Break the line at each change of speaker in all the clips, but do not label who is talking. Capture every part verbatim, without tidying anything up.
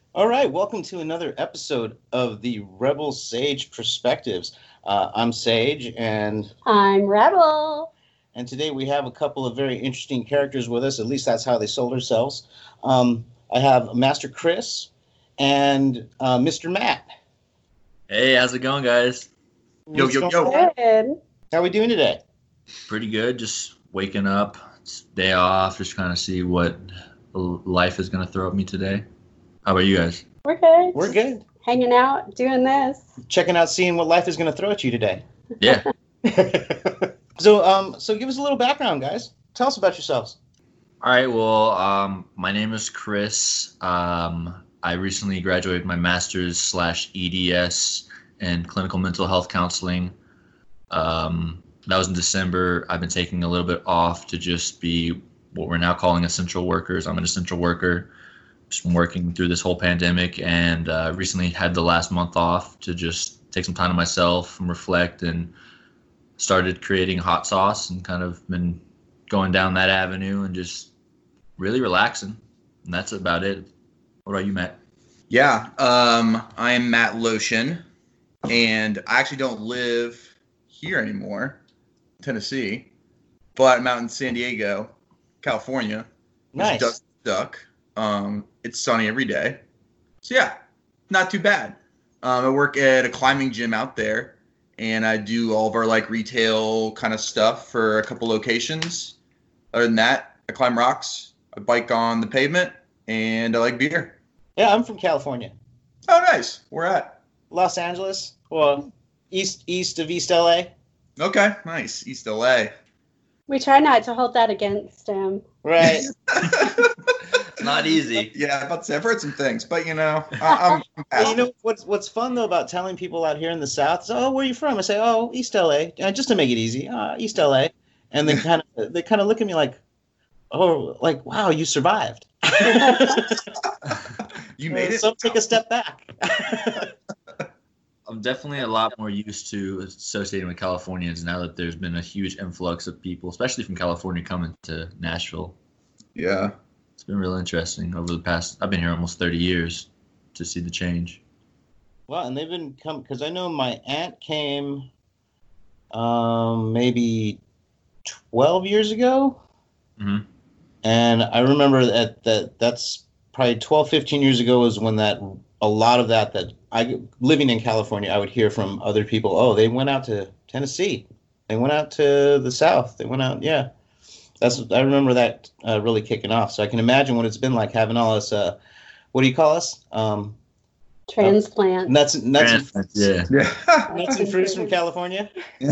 All right, welcome to another episode of the Rebel Sage Perspectives. Uh, I'm Sage, and
I'm Rebel.
and today we have a couple of very interesting characters with us. At least that's how they sold themselves. Um, I have Master Chris and uh, Mister Matt.
Hey, how's it going, guys?
Yo,
What's
yo,
going
yo.
on?
Good.
How are we doing today?
Pretty good. Just waking up. It's day off. Just kind of see what life is going to throw at me today. How about you guys?
We're good.
We're good.
Hanging out, doing this.
Checking out, seeing what life is going to throw at you today.
Yeah.
so, um, so give us a little background, guys. Tell us about yourselves.
All right. Well, um, my name is Chris. Um, I recently graduated my master's slash E D S in clinical mental health counseling. Um, that was in December. I've been taking a little bit off to just be what we're now calling essential workers. I'm an essential worker. Just been working through this whole pandemic, and uh, recently had the last month off to just take some time to myself and reflect, and started creating hot sauce and kind of been going down that avenue and just really relaxing. And that's about it. What about you, Matt?
Yeah, um, I'm Matt Lotion, and I actually don't live here anymore, Tennessee, but I'm out in San Diego, California, which
Nice.
does suck. Um, it's sunny every day, so yeah, not too bad. Um, I work at a climbing gym out there, and I do all of our like retail kind of stuff for a couple locations. Other than that, I climb rocks, I bike on the pavement, and I like beer.
Yeah, I'm from California,
Oh, nice. Where at?
Los Angeles, well, east east of East L A.
Okay, nice. East L A.
We try not to hold that against him.
Right.
Not easy.
Yeah, I'm about to say, I've heard some things, but you know, I, I'm.
Well, you know what's what's fun though about telling people out here in the South is, oh, where are you from? I say, oh, East L A, uh, just to make it easy, uh, East L A, and they kind of they kind of look at me like, oh, like wow, you survived.
You made it.
So take a step back.
I'm definitely a lot more used to associating with Californians now that there's been a huge influx of people, especially from California, coming to Nashville.
Yeah.
It's been real interesting over the past, I've been here almost thirty years to see the change.
Well, and they've been come because I know my aunt came, um, maybe twelve years ago,
Mm-hmm.
and I remember that that that's probably twelve, fifteen years ago was when that a lot of that that I living in California I would hear from other people. Oh, they went out to Tennessee, they went out to the South, they went out, yeah. That's I remember that uh, really kicking off. So I can imagine what it's been like having all this. Uh, what do you call us? Um,
Transplant.
nuts, nuts, and,
Yeah.
Yeah.
nuts and fruits from California.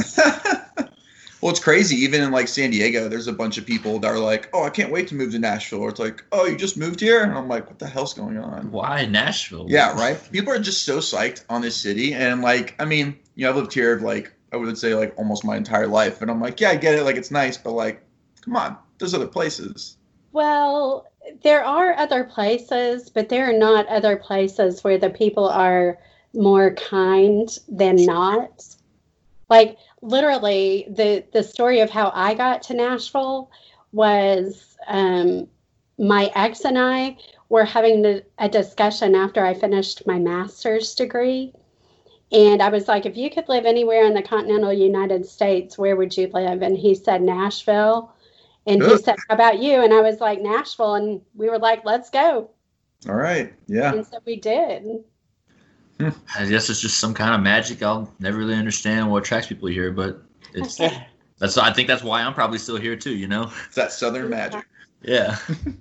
Well, it's crazy. Even in like San Diego, there's a bunch of people that are like, "Oh, I can't wait to move to Nashville." Or it's like, "Oh, you just moved here?" And I'm like, "What the hell's going on?"
Why Nashville?
Yeah, right. People are just so psyched on this city, and like, I mean, you know, I've lived here like I would say like almost my entire life, and I'm like, yeah, I get it, like it's nice, but like, come on, there's other places.
Well, there are other places, but there are not other places where the people are more kind than not. Like literally, the the story of how I got to Nashville was um, my ex and I were having the, a discussion after I finished my master's degree. And I was like, if you could live anywhere in the continental United States, where would you live? And he said, Nashville. And he
Good.
said, how about you? And I was like, Nashville. And we were like, let's go.
All right, yeah.
And so we did.
I guess it's just some kind of magic. I'll never really understand what attracts people here, but it's that's. I think that's why I'm probably still here too. You know?
It's that Southern magic.
Yeah.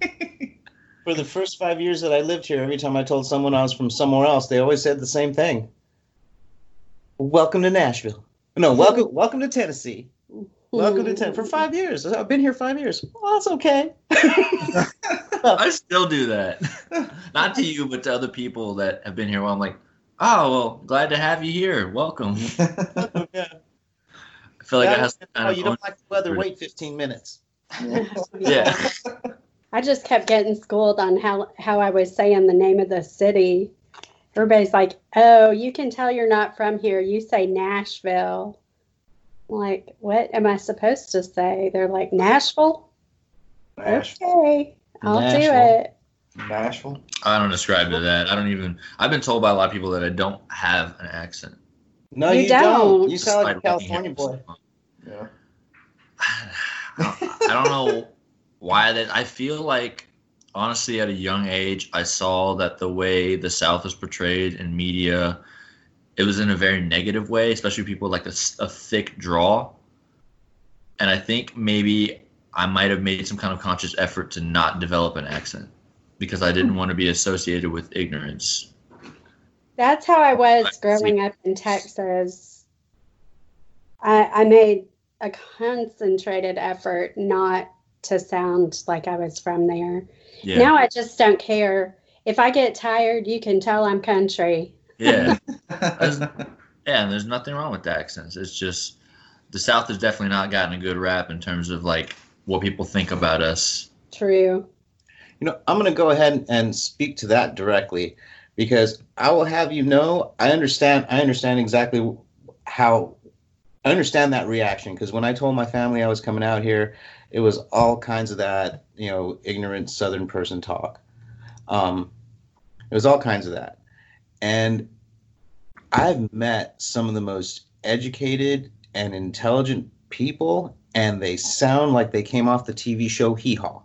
For the first five years that I lived here, every time I told someone I was from somewhere else, they always said the same thing. Welcome to Nashville. No, welcome, welcome to Tennessee. Welcome to Tennessee. For five years. I've been here five years. Well, that's okay.
I still do that. Not to you, but to other people that have been here. Well, I'm like, oh, well, glad to have you here. Welcome.
Yeah.
I feel like
Yeah,
it has
oh,
kind of
you don't like the weather? Wait fifteen minutes.
Yeah.
I just kept getting schooled on how, how I was saying the name of the city. Everybody's like, oh, you can tell you're not from here. You say Nashville. I'm like, what am I supposed to say? They're like, Nashville?
Nashville.
Okay, I'll
Nashville.
do it.
Nashville.
I don't ascribe to that. I don't even. I've been told by a lot of people that I don't have an accent.
No,
You
you, don't.
don't.
You sound like a
Despite working
California
here.
boy.
Yeah.
I don't know why that. I feel like, honestly, at a young age, I saw that the way the South is portrayed in media, it was in a very negative way, especially people like a, a thick draw. And I think maybe I might have made some kind of conscious effort to not develop an accent because I didn't want to be associated with ignorance.
That's how I was growing up in Texas. I, I made a concentrated effort not to sound like I was from there.
Yeah.
Now I just don't care. If I get tired, you can tell I'm country.
Yeah. There's- yeah, and there's nothing wrong with the accents. It's just the South has definitely not gotten a good rap in terms of like what people think about us.
True.
You know, I'm going to go ahead and speak to that directly because I will have you know, I understand. I understand exactly how. I understand that reaction because when I told my family I was coming out here, it was all kinds of that, you know, ignorant Southern person talk. Um, it was all kinds of that, and I've met some of the most educated and intelligent people, and they sound like they came off the T V show Hee Haw.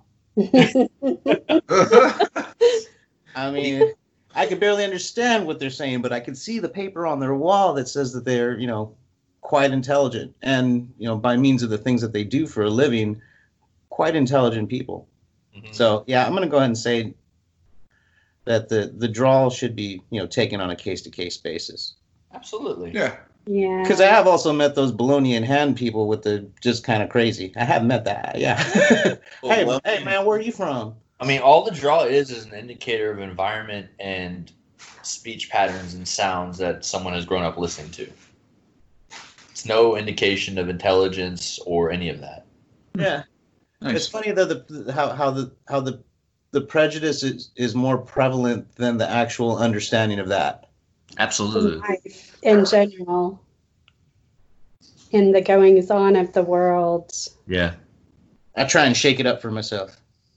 I mean, I could barely understand what they're saying, but I could see the paper on their wall that says that they're, you know, quite intelligent and, you know, by means of the things that they do for a living, quite intelligent people. Mm-hmm. So, yeah, I'm going to go ahead and say that the, the draw should be, you know, taken on a case-to-case basis.
Absolutely.
Yeah.
Yeah.
Because I have also met those baloney in hand people with the just kind of crazy. I have met that. Yeah.
Well,
hey,
well,
hey, man, where are you from?
I mean, all the draw is is an indicator of environment and speech patterns and sounds that someone has grown up listening to. It's no indication of intelligence or any of that.
Yeah.
Nice.
It's funny though the how how the how the the prejudice is, is more prevalent than the actual understanding of that.
Absolutely.
Life in general. In the goings on of the world.
Yeah.
I try and shake it up for myself.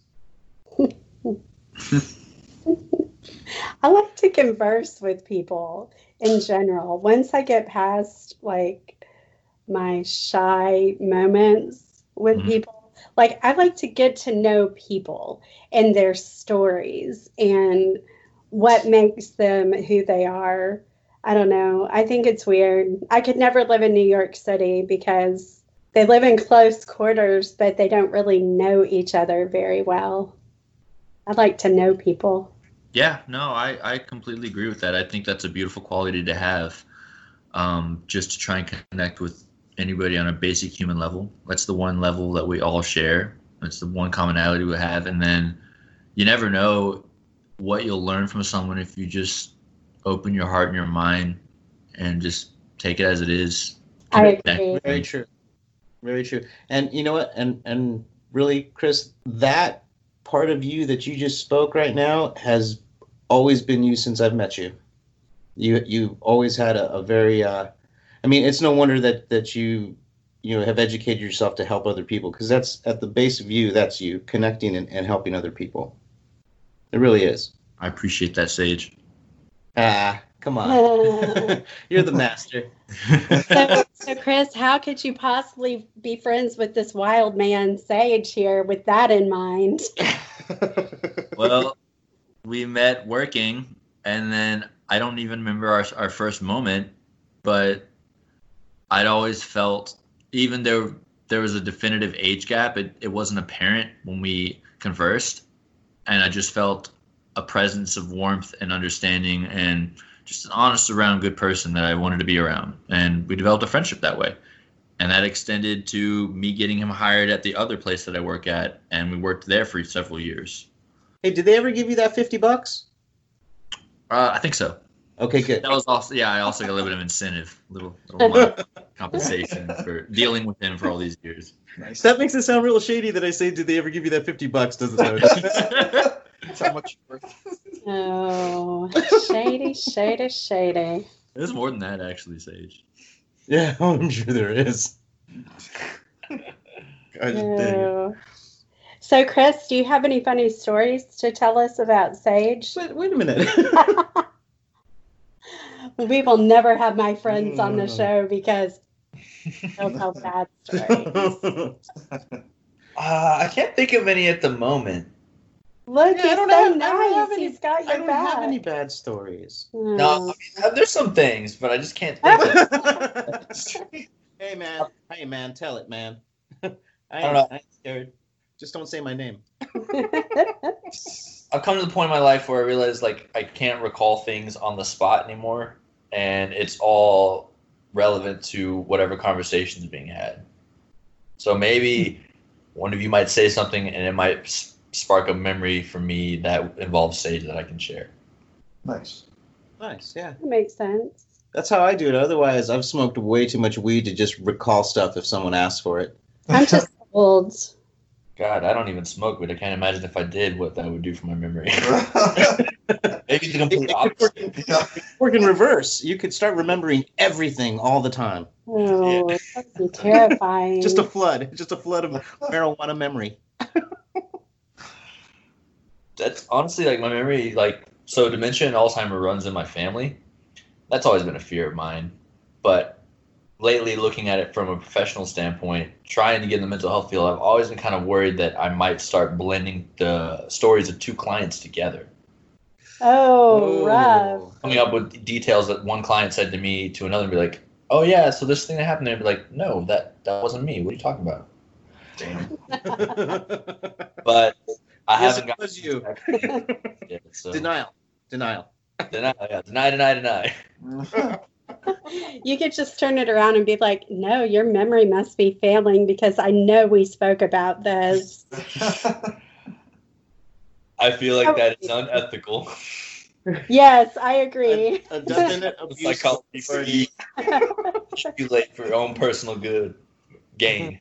I like to converse with people in general. Once I get past like my shy moments with
Mhm.
people, like I like to get to know people and their stories and what makes them who they are. I don't know. I think it's weird. I could never live in New York City because they live in close quarters, but they don't really know each other very well. I like to know people.
Yeah, no, I, I completely agree with that. I think that's a beautiful quality to have, um, just to try and connect with anybody on a basic human level. That's the one level that we all share. It's the one commonality we have. And then you never know what you'll learn from someone if you just open your heart and your mind and just take it as it is.
I
Connect.
agree.
Very true. Very true. And you know what? And and really, Chris, that part of you that you just spoke right now has always been you since I've met you. You you've always had a, a very uh I mean, it's no wonder that that you you know have educated yourself to help other people because that's at the base of you, that's you connecting and, and helping other people. It really is.
I appreciate that, Sage.
Ah, come on. You're the master.
So, so, Chris, how could you possibly be friends with this wild man, Sage, here with that in mind?
Well, we met working, and then I don't even remember our, our first moment, but I'd always felt, even though there was a definitive age gap, it, it wasn't apparent when we conversed, and I just felt a presence of warmth and understanding and just an honest around good person that I wanted to be around. And we developed a friendship that way. And that extended to me getting him hired at the other place that I work at, and we worked there for several years.
Hey, did they ever give you that fifty bucks?
Uh, I think so.
Okay, good.
That was also, yeah, I also got a little bit of incentive, little, little money compensation for dealing with him for all these years.
Nice.
That makes it sound real shady that I say, did they ever give you that fifty bucks? Doesn't sound.
That's how much you're worth.
Oh, shady, shady, shady.
There's more than that, actually, Sage.
Yeah, I'm sure there is.
I just dig it.
Oh. So, Chris, do you have any funny stories to tell us about Sage?
Wait, wait a minute.
We will never have my friends on the
Mm.
show because they'll tell bad stories.
Uh, I can't think of any at the moment.
Look,
Yeah,
he's
I don't
so
have- I
nice.
don't have any-
He's got your
I don't
back.
have any bad stories.
Oh.
No, I mean, uh, there's some things, but I just can't think of
Hey man, hey man, tell it, man. I ain't,
don't know.
I ain't scared. Just don't say my name.
I've come to the point in my life where I realize like I can't recall things on the spot anymore, and it's all relevant to whatever conversation is being had. So maybe one of you might say something, and it might s- spark a memory for me that involves Sage that I can share.
Nice.
Nice, yeah.
That makes sense.
That's how I do it. Otherwise, I've smoked way too much weed to just recall stuff if someone asks for it.
I'm just old.
God, I don't even smoke, but I can't imagine if I did what that would do for my memory. Maybe the complete opposite.
Yeah.
Work in reverse. You could start remembering everything all the time.
Oh, that would be terrifying.
Just a flood. Just a flood of marijuana memory.
That's honestly like my memory, like, so dementia and Alzheimer runs in my family. That's always been a fear of mine. But lately, looking at it from a professional standpoint, trying to get in the mental health field, I've always been kind of worried that I might start blending the stories of two clients together,
Oh,
Whoa.
rough.
coming up with details that one client said to me to another and be like, oh yeah, so this thing that happened there, and be like, no, that, that wasn't me. What are you talking about? But I
Yes,
haven't
it
gotten
was you.
yet, so.
Denial. Denial.
Deny, yeah, deny, deny, deny.
You could just turn it around and be like, no, your memory must be failing because I know we spoke about this.
I feel like that is unethical.
Yes, I agree.
A, a definite abuse.
Psychology for you. Manipulate for your own personal good gain.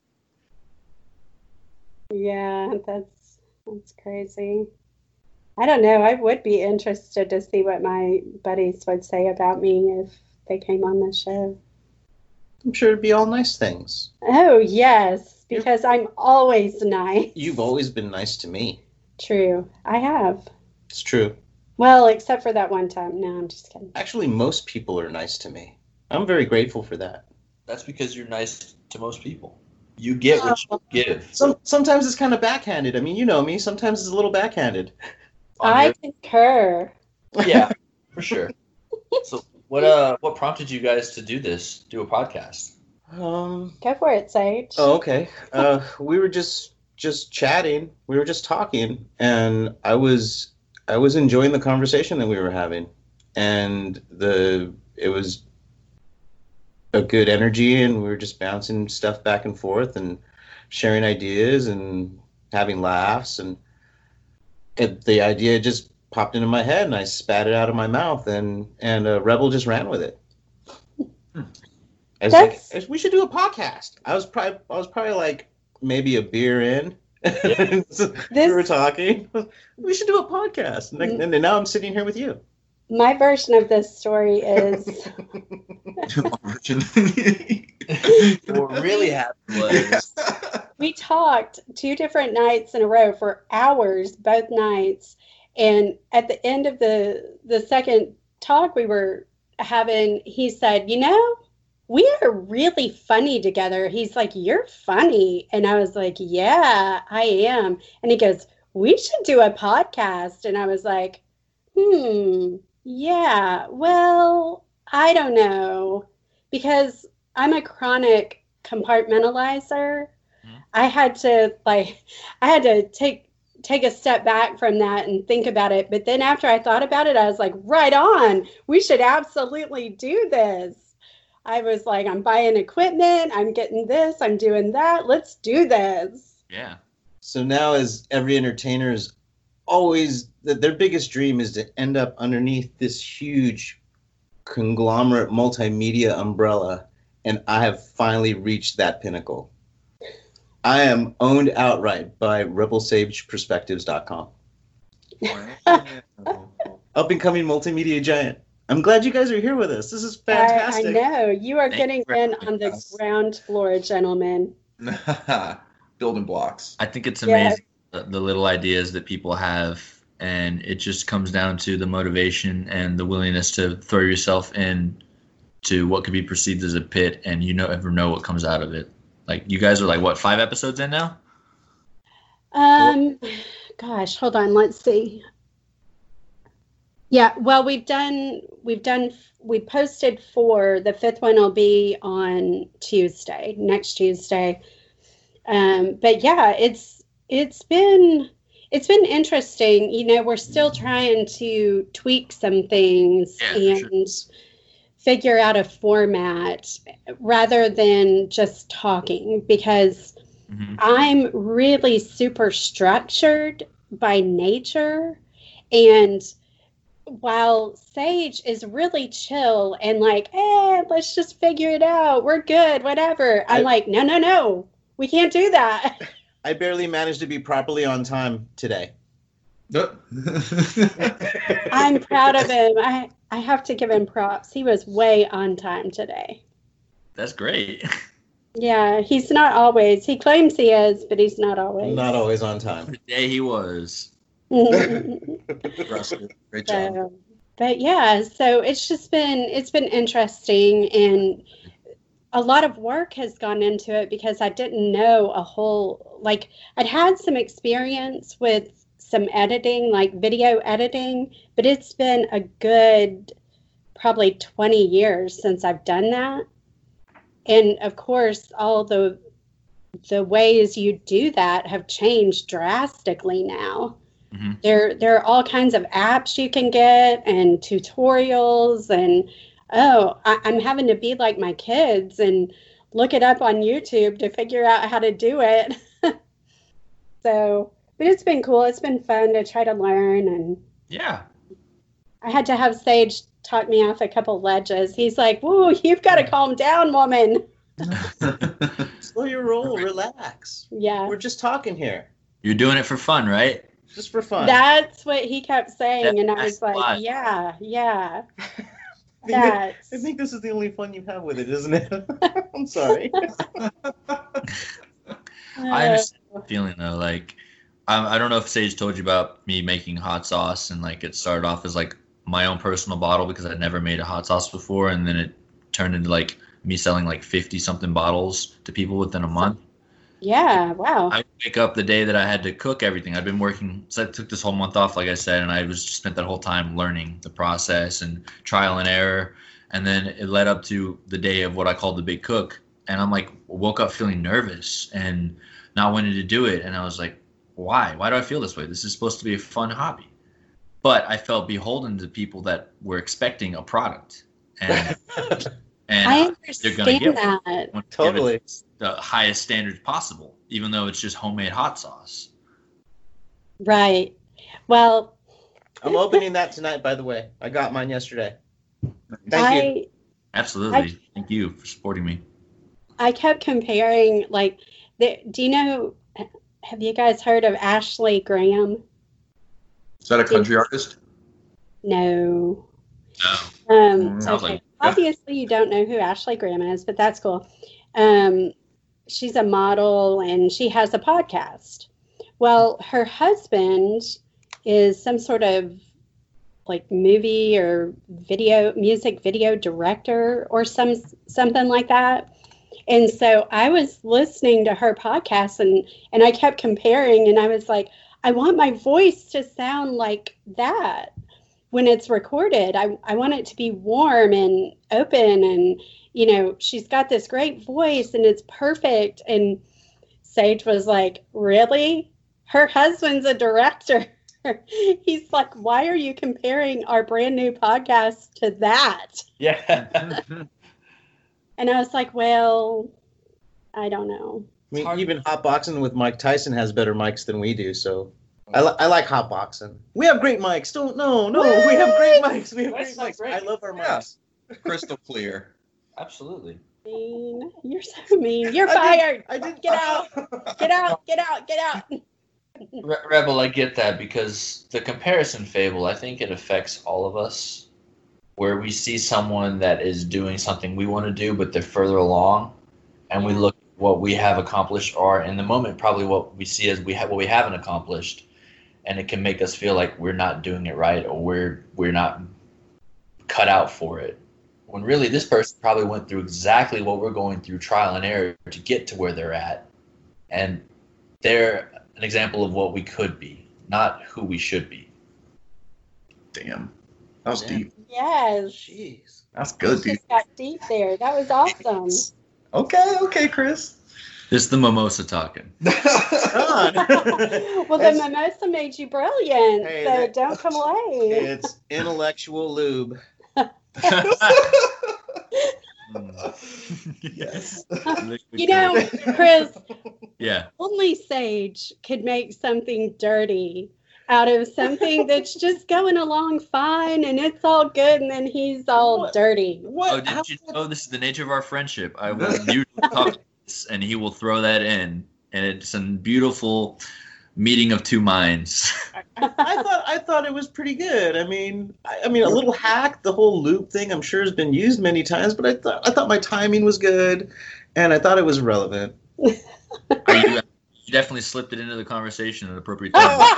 Yeah, that's that's crazy. I don't know. I would be interested to see what my buddies would say about me if they came on the show.
I'm sure it'd be all nice things.
Oh, yes, because I'm always nice.
You've always been nice to me.
True. I have.
It's true.
Well, except for that one time. No, I'm just kidding.
Actually, most people are nice to me. I'm very grateful for that.
That's because you're nice to most people. You get what you give.
Some sometimes it's kind of backhanded. I mean, you know me. Sometimes it's a little backhanded.
On
I
your-
concur.
yeah, for sure. So what uh what prompted you guys to do this, do a podcast?
Um.
Go for it, Sage.
Oh, okay. Uh, we were just just chatting. We were just talking, and I was I was enjoying the conversation that we were having, and the it was a good energy, and we were just bouncing stuff back and forth and sharing ideas and having laughs, and it, the idea just popped into my head, and I spat it out of my mouth, and and uh, Rebel just ran with it. I was
That's-
like, we should do a podcast. I was probably I was probably like maybe a beer in. So we were talking. We should do a podcast, and, then, and then now I'm sitting here with you.
My version of this story is
What really happened was
we talked two different nights in a row for hours, both nights. And at the end of the the second talk we were having, he said, you know, we are really funny together. He's like, you're funny. And I was like, yeah, I am. And he goes, we should do a podcast. And I was like, hmm, yeah, well, I don't know. Because I'm a chronic compartmentalizer.
Mhm.
I had to like, I had to take take a step back from that and think about it. But then after I thought about it, I was like, right on. We should absolutely do this. I was like, I'm buying equipment. I'm getting this. I'm doing that. Let's do this.
yeah.
So now, as every entertainer is always, th- their biggest dream is to end up underneath this huge conglomerate multimedia umbrella, and I have finally reached that pinnacle. I am owned outright by rebel sage perspectives dot com. Up and coming multimedia giant. I'm glad you guys are here with us. This is
I, I
fantastic.
know. You are
Thank
getting
you for
in
having
on the
us.
ground floor, gentlemen.
Building blocks.
I think it's
Yeah.
amazing the, the little ideas that people have, and it just comes down to the motivation and the willingness to throw yourself in to what could be perceived as a pit, and you never know what comes out of it. Like, you guys are like, what, five episodes in now?
Um, gosh, hold on. Let's see. Yeah, well, we've done, we've done, we posted four. The fifth one will be on Tuesday, next Tuesday. Um, but yeah, it's, it's been, it's been interesting. You know, we're still trying to tweak some things
Yeah, for
and figure out a format rather than just talking, because
Mm-hmm.
I'm really super structured by nature. And while Sage is really chill and like, eh, let's just figure it out, we're good, whatever. I'm
I-
like, no, no, no, we can't do that.
I barely managed to be properly on time today.
I'm proud of him. I, I have to give him props. He was way on time today.
That's great.
Yeah, he's not always. He claims he is, but he's not always.
Not always on time.
Today he was.
Russell, great job.
So, but yeah, so it's just been it's been interesting, and a lot of work has gone into it because I didn't know a whole, like, I'd had some experience with some editing, like video editing, but it's been a good probably twenty years since I've done that. And of course, all the the ways you do that have changed drastically now.
Mm-hmm.
There, there are all kinds of apps you can get and tutorials, and oh, I, I'm having to be like my kids and look it up on YouTube to figure out how to do it. So, but it's been cool. It's been fun to try to learn, and
Yeah.
I had to have Sage talk me off a couple ledges. He's like, "Whoa, you've got to calm down, woman."
Slow your roll, relax.
Yeah.
We're just talking here.
You're doing it for fun, right?
Just for fun.
That's what he kept saying,
That-
and I
that's
was like,
why.
yeah, yeah.
I think, that-
That's,
I think this is the only fun you have with it, isn't it? I'm sorry.
I understand the feeling though. Like, I, I don't know if Sage told you about me making hot sauce, and like it started off as like my own personal bottle because I'd never made a hot sauce before, and then it turned into like me selling like fifty something bottles to people within a month.
yeah, wow.
I would wake up the day that I had to cook everything. I'd been working, so I took this whole month off, like I said, and I was just spent that whole time learning the process and trial and error. And then it led up to the day of what I called the big cook. And I'm like, woke up feeling nervous and not wanting to do it. And I was like, why? Why do I feel this way? This is supposed to be a fun hobby. But I felt beholden to people that were expecting a product. And, and
I
they're gonna
understand
get
that.
want to give it
Totally.
the highest standards possible, even though it's just homemade hot sauce.
Right. Well,
I'm opening that tonight, by the way. I got mine yesterday. Thank you.
I
Absolutely.
I-
Thank you for supporting me.
I kept comparing, like, the, do you know, have you guys heard of Ashley Graham?
Is that a country artist?
No.
No.
Um,
Sounds
okay.
like-
Obviously, you don't know who Ashley Graham is, but that's cool. Um, she's a model and she has a podcast. Well, her husband is some sort of like movie or video, music video director or some something like that. And so I was listening to her podcast, and and I kept comparing, and I was like, I want my voice to sound like that when it's recorded. I, I want it to be warm and open, and, you know, she's got this great voice and it's perfect. And Sage was like, really? Her husband's a director. He's like, why are you comparing our brand new podcast to that?
Yeah.
And I was like, well, I don't know.
I mean,
hard-
even hotboxing with Mike Tyson has better mics than we do, so I, li- I like hotboxing. We have great mics. Don't no no. We have great mics. We have
That's
great
not
mics.
great.
I love our
Yeah.
mics.
Crystal clear.
Absolutely.
Mean. You're so mean. You're
I did-
fired.
I did
Get out. Get out. Get out. Get out.
Re- Rebel, I get that, because the comparison fable, I think it affects all of us. Where we see someone that is doing something we want to do, but they're further along, and we look what we have accomplished are in the moment probably what we see as we have what we haven't accomplished, and it can make us feel like we're not doing it right or we're we're not cut out for it. When really this person probably went through exactly what we're going through, trial and error, to get to where they're at, and they're an example of what we could be, not who we should be.
Damn, that was
Damn.
deep.
Yes.
Jeez.
That's good, dude.
Just got deep there. That was awesome.
Okay, okay, Chris.
This is the mimosa talking.
Well, the
That's-
mimosa made you brilliant,
Hey,
so
that-
don't come away.
It's intellectual lube.
Yes.
You know, Chris,
Yeah.
only Sage could make something dirty out of something that's just going along fine and it's all good, and then he's all
What?
dirty.
What?
Oh,
How-
did you know this is the nature of our friendship? I will usually talk this, and he will throw that in, and it's a beautiful meeting of two minds.
I, I thought I thought it was pretty good. I mean, I, I mean, a little hack. The whole loop thing, I'm sure, has been used many times, but I thought I thought my timing was good, and I thought it was relevant.
Are you, you definitely slipped it into the conversation at an appropriate time.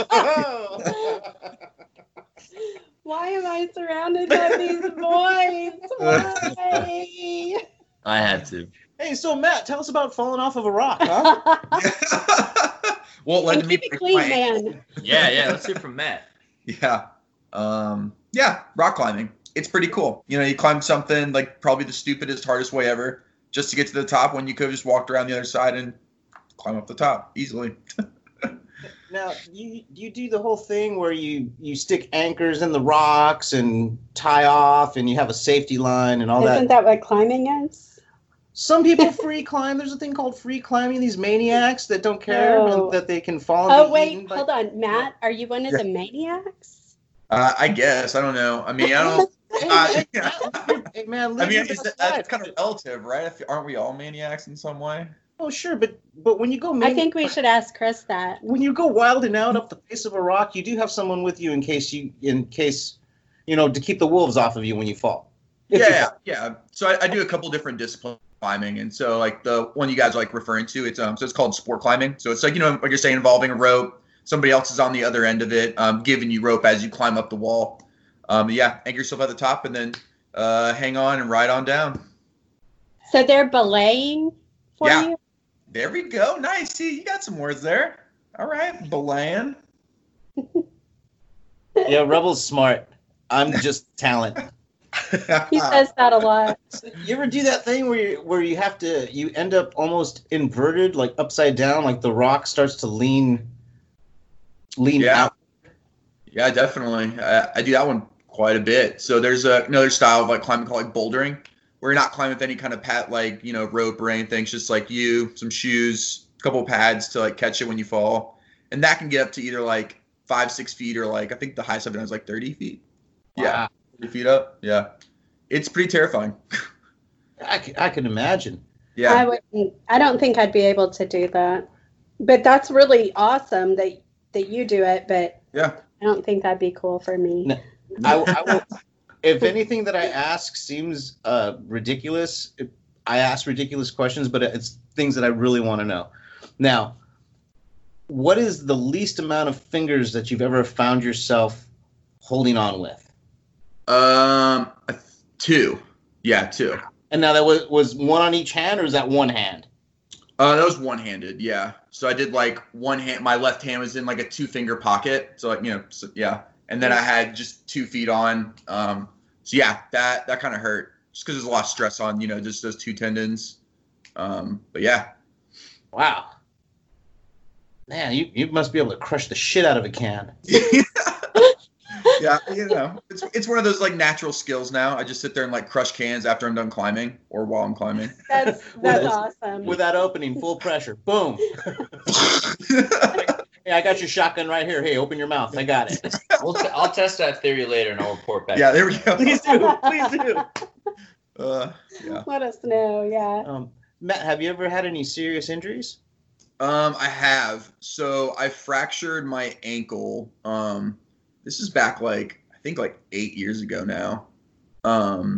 Why am I surrounded by these boys? Why?
I had to.
Hey, so Matt, tell us about falling off of a rock, huh?
Won't let
And
me
keep it
break
clean,
my ankle.
man.
Yeah, yeah. Let's hear from Matt.
Yeah. Um, yeah, rock climbing. It's pretty cool. You know, you climb something like probably the stupidest, hardest way ever just to get to the top when you could have just walked around the other side and climb up the top easily.
Now, you you do the whole thing where you you stick anchors in the rocks and tie off, and you have a safety line and all
Isn't
that.
that what climbing is?
Some people free climb. There's a thing called free climbing. These maniacs that don't care
Oh.
and that they can fall. And
Oh,
be
wait,
eaten by-
hold on. Matt, are you one of
Yeah.
the maniacs?
Uh, I guess. I don't know. I mean, I don't.
Hey,
Uh,
hey,
yeah.
hey, man,
I
live
mean,
your
is
best
that,
life.
that's kind of relative, right? If, aren't we all maniacs in some way?
Oh, sure, but but when you go
I
mani-
think we should ask Chris that.
when you go wilding out up the face of a rock, you do have someone with you in case you in case you know to keep the wolves off of you when you fall. If you
Yeah,
fall.
yeah. So I, I do a couple different disciplines of climbing, and so like the one you guys are like referring to, it's um, so it's called sport climbing. So it's like you know, like you're saying, involving a rope. Somebody else is on the other end of it, um, giving you rope as you climb up the wall. Um, yeah, anchor yourself at the top, and then uh, hang on and ride on down.
So they're belaying for
Yeah.
you?
There we go. Nice. See, you got some words there. All right, belaying.
Yeah, Rebel's smart. I'm just talent.
He says that a lot.
You ever do that thing where you, where you have to you end up almost inverted, like upside down, like the rock starts to lean lean
Yeah.
out.
Yeah, definitely. I, I do that one quite a bit. So there's a, another style of like climbing called like bouldering, where you're not climbing with any kind of pat like you know rope or anything. It's just like you, some shoes, a couple of pads to like catch it when you fall, and that can get up to either like five, six feet or like I think the highest I've done is like thirty feet. Yeah,
Wow.
thirty feet up. Yeah, it's pretty terrifying.
I, c- I can imagine.
Yeah,
I wouldn't. I don't think I'd be able to do that. But that's really awesome that that you do it. But
yeah.
I don't think that'd be cool for me.
No. I, I will, if anything that I ask seems uh, ridiculous, I ask ridiculous questions, but it's things that I really want to know. Now, what is the least amount of fingers that you've ever found yourself holding on with?
Um, a th- two. Yeah, two.
And now that was was one on each hand, or is that one hand?
Uh, that was one-handed, yeah. So I did like one hand. My left hand was in like a two-finger pocket. So like you know, so, yeah. And then I had just two feet on. Um, so yeah, that that kind of hurt just because there's a lot of stress on you know just those two tendons. Um, but yeah,
Wow. Man, you, you must be able to crush the shit out of a can.
yeah, you know, it's it's one of those like natural skills now. I just sit there and like crush cans after I'm done climbing or while I'm climbing.
That's that's
With-
awesome.
With that opening, full pressure. Boom. Hey, I got your shotgun right here. Hey, open your mouth. I got it.
We'll t- I'll test that theory later and I'll report back.
yeah, there we go.
Please do. Please do.
Uh, yeah.
Let us know. Yeah.
Um, Matt, have you ever had any serious injuries?
Um, I have. So I fractured my ankle. Um, this is back like I think like eight years ago now. Um,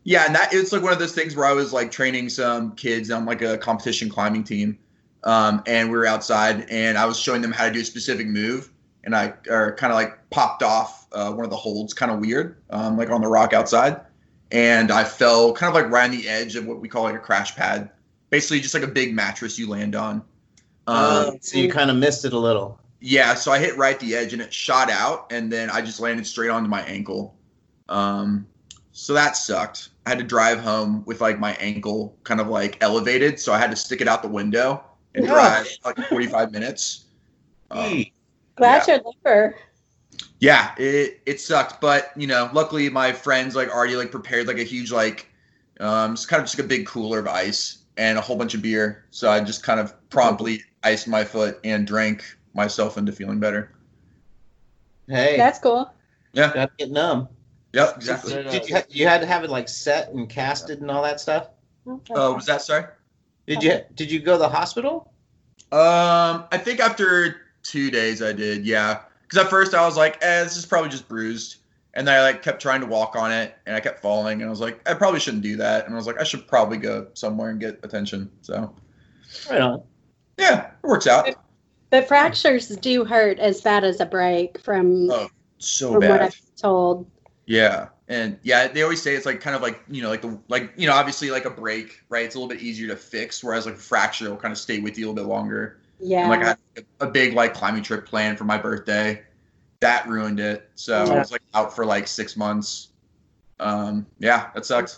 Yeah, and that it's like one of those things where I was like training some kids on like a competition climbing team, um, and we were outside, and I was showing them how to do a specific move, and I or kind of like popped off uh, one of the holds, kind of weird, um, like on the rock outside, and I fell kind of like right on the edge of what we call like a crash pad, basically just like a big mattress you land on. Um,
Uh, so you kind of missed it a little.
Yeah, so I hit right at the edge and it shot out, and then I just landed straight onto my ankle. Um, so that sucked. I had to drive home with like my ankle kind of like elevated, so I had to stick it out the window and drive like forty-five minutes. Um,
Glad
yeah.
you're liver.
yeah, it it sucked, but you know, luckily my friends like already like prepared like a huge like um, it's kind of just like a big cooler of ice and a whole bunch of beer. So I just kind of promptly iced my foot and drank myself into feeling better.
Hey,
That's cool.
Yeah.
gotta get numb.
Yep. Exactly.
Did, uh,
Did you ha- you had to have it like set and casted and all that stuff?
Oh, was that sorry?
Did you did you go to the hospital?
Um, I think after two days I did, yeah. Because at first I was like, eh, this is probably just bruised. And then I like kept trying to walk on it, and I kept falling, and I was like, I probably shouldn't do that. And I was like, I should probably go somewhere and get attention. So,
Right on.
yeah, it works out.
But fractures do hurt as bad as a break from,
Oh, so
from what
bad.
I've told.
Yeah, and yeah, they always say it's like kind of like you know like the like you know obviously like a break, right? It's a little bit easier to fix, whereas like a fracture will kind of stay with you a little bit longer.
Yeah.
And like I had a big like climbing trip planned for my birthday. That ruined it. So I was like out for like six months. Um, yeah, that sucked.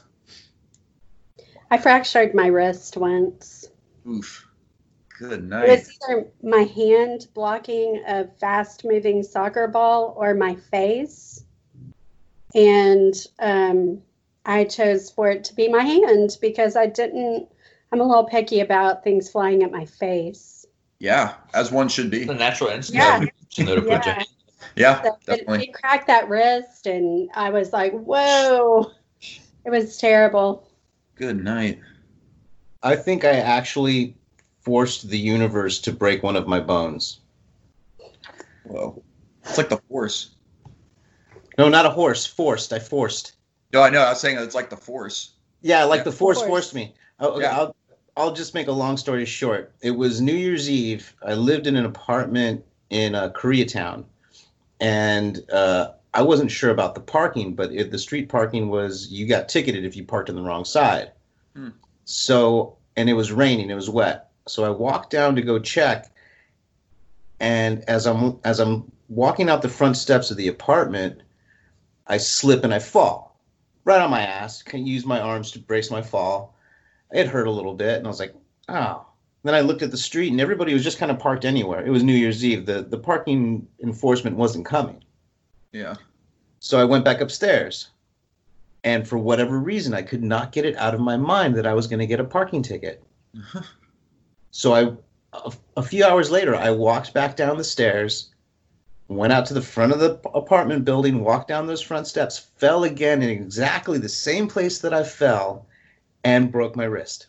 I fractured my wrist once.
Oof. Good
It
night.
was either my hand blocking a fast moving soccer ball or my face. And um, I chose for it to be my hand because I didn't, I'm a little picky about things flying at my face.
Yeah, as one should be.
The natural instinct.
Yeah.
To know to put
Yeah.
your-
Yeah,
So it,
definitely.
it cracked that wrist, and I was like, whoa. It was terrible.
Good night.
I think I actually forced the universe to break one of my bones.
Whoa. It's like the force.
No, not a horse. Forced. I forced.
No, I know. I was saying it's like the force.
Yeah, like
Yeah.
the force
Force.
forced me. Oh, okay,
Yeah.
I'll I'll just make a long story short. It was New Year's Eve. I lived in an apartment in uh, Koreatown, and uh, I wasn't sure about the parking, but if the street parking was you got ticketed if you parked on the wrong side.
Hmm.
So, and it was raining. It was wet. So I walked down to go check, and as I'm as I'm walking out the front steps of the apartment, I slip and I fall right on my ass. Can use my arms to brace my fall. It hurt a little bit, and I was like, oh. Then I looked at the street, and everybody was just kind of parked anywhere. It was New Year's Eve. The the parking enforcement wasn't coming.
Yeah.
So I went back upstairs. And for whatever reason, I could not get it out of my mind that I was going to get a parking ticket. So I, a, a few hours later, I walked back down the stairs, went out to the front of the apartment building, walked down those front steps, fell again in exactly the same place that I fell, and broke my wrist.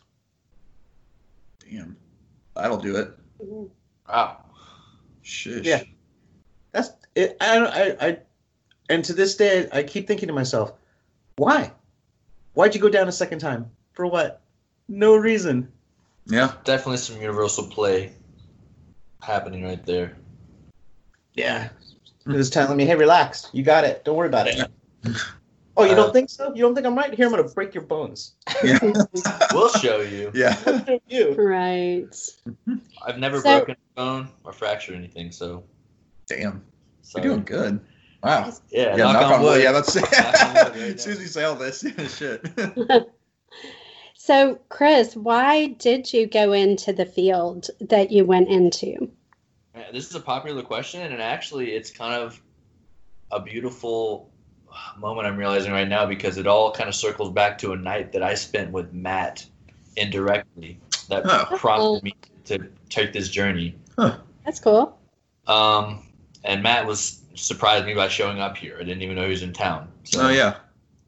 Damn. That'll do it.
Wow.
Shush.
Yeah. That's it. I, I, I, and to this day, I keep thinking to myself, why? Why'd you go down a second time? For what? No reason.
Yeah.
Definitely some universal play happening right there.
Yeah. It was telling me, hey, relax. You got it. Don't worry about it. Oh, you don't
Uh,
think so? You don't think I'm right? Here, I'm going to break your bones.
Yeah.
We'll show you.
Yeah.
I'll show you.
Right.
I've never
So-
broken a bone or fractured anything, so.
Damn.
so
You're doing good. Wow.
Yeah,
Yeah,
knock, on wood.
Yeah, let's say.
Knock on wood right
As soon as
now.
we say all this, shit.
So, Chris, why did you go into the field that you went into?
Yeah, this is a popular question, and actually, it's kind of a beautiful moment I'm realizing right now because it all kind of circles back to a night that I spent with Matt indirectly that
Oh.
prompted me to take this journey.
That's cool.
Um, and Matt was surprised me by showing up here. I didn't even know he was in town. So,
Oh yeah.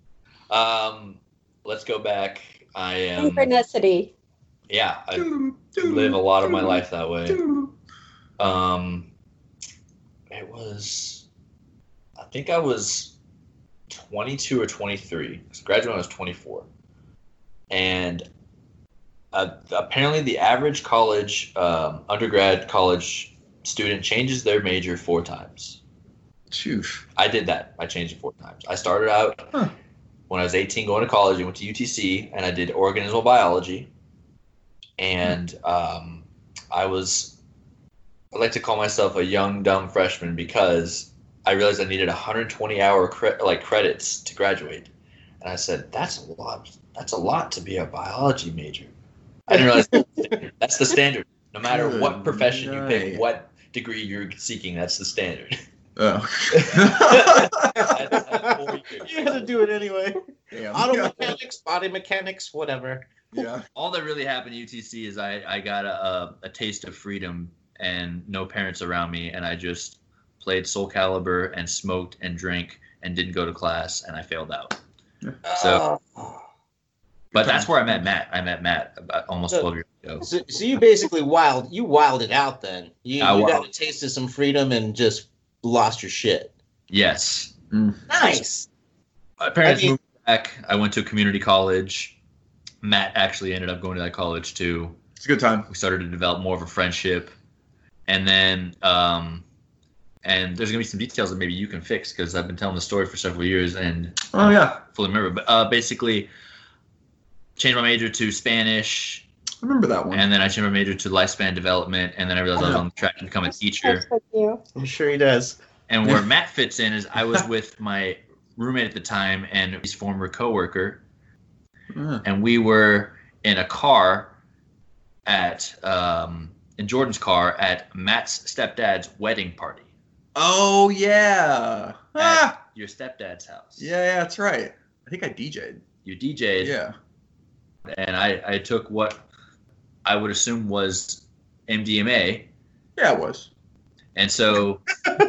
Um, let's go back. I am.
Synchronicity.
Yeah, I live a lot of my life that way. Um, it was, I think I was
twenty-two or twenty-three. I graduated when I was twenty-four. And uh, apparently the average college, um, undergrad college student changes their major four times.
Phew.
I did that. I changed it four times. I started out
Huh.
when I was eighteen going to college. I went to U T C and I did organismal biology. And um, I was, I like to call myself a young, dumb freshman because I realized I needed one hundred twenty hour cre- like credits to graduate. And I said, that's a lot. That's a lot to be a biology major. I didn't realize that's the standard. That's the standard. No matter
Good
what profession you pick,
night.
what degree you're seeking, that's the standard.
Oh.
That's- that's four years.
You had to do it anyway.
Damn.
Auto mechanics, body mechanics, whatever.
Yeah.
All that really happened at U T C is I, I got a, a, a taste of freedom and no parents around me, and I just played Soul Calibur and smoked and drank and didn't go to class, and I failed out. So,
Oh.
but that's where I met Matt. I met Matt about almost
So-
twelve years ago.
So, so you basically wild you wilded out then. You,
I
you got
wild-
a taste of some freedom and just lost your shit.
Yes.
Nice.
My parents
I mean-
moved back. I went to a community college. Matt actually ended up going to that college too.
It's a good time.
We started to develop more of a friendship, and then um, and there's gonna be some details that maybe you can fix because I've been telling the story for several years and
Oh yeah.
fully remember. But uh, basically, changed my major to Spanish,
I remember that one.
and then I changed my major to lifespan development, and then I realized I was on the track to become a teacher.
That's with you.
I'm sure he does.
And where Matt fits in is I was with my roommate at the time and his former coworker,
Yeah.
and we were in a car at um, in Jordan's car at Matt's stepdad's wedding party
Oh yeah. Ah.
at your stepdad's house.
Yeah, yeah, that's right. I think I D J'd.
You D J'd,
Yeah.
and I, I took what I would assume was M D M A,
Yeah, it was.
and so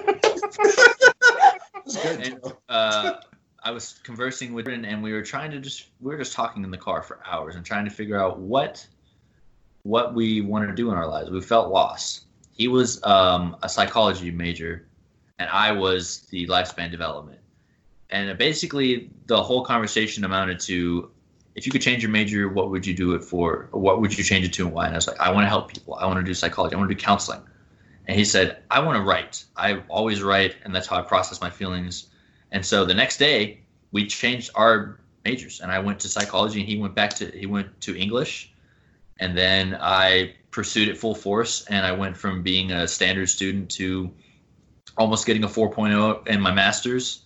It's good.
and,
Joe.
uh, I was conversing with him, and we were trying to just we were just talking in the car for hours and trying to figure out what what we wanted to do in our lives. We felt lost. He was um, a psychology major, and I was the lifespan development. And basically, the whole conversation amounted to, if you could change your major, what would you do it for? Or what would you change it to and why? And I was like, I want to help people. I want to do psychology. I want to do counseling. And he said, I want to write. I always write, and that's how I process my feelings. And so the next day, we changed our majors, and I went to psychology, and he went back to he went to English, and then I pursued it full force, and I went from being a standard student to almost getting a four point oh in my master's.